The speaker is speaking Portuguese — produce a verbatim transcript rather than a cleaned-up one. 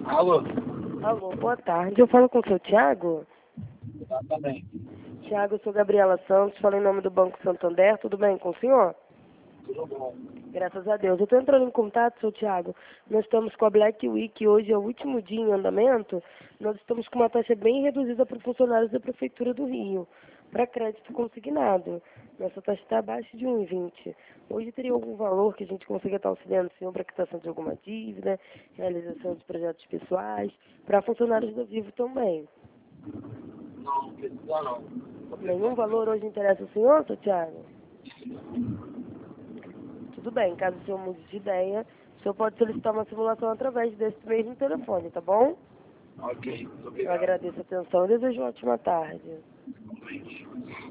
Alô? Alô, boa tarde. Eu falo com o seu Thiago? Exatamente. Thiago, eu sou Gabriela Santos, falo em nome do Banco Santander. Tudo bem com o senhor? Tudo bom. Graças a Deus. Eu estou entrando em contato, seu Thiago. Nós estamos com a Black Week, hoje é o último dia em andamento. Nós estamos com uma taxa bem reduzida para funcionários da Prefeitura do Rio, para crédito consignado. Nossa taxa está abaixo de um vírgula vinte. Hoje teria algum valor que a gente consiga estar auxiliando o senhor para quitação de alguma dívida, realização de projetos pessoais, para funcionários do Vivo também. Não, precisa não. Nenhum valor hoje interessa o senhor, seu Thiago? Tudo bem, caso o senhor mude de ideia, o senhor pode solicitar uma simulação através desse mesmo telefone, tá bom? Ok, muito Eu obrigado. agradeço a atenção e desejo uma ótima tarde. Realmente.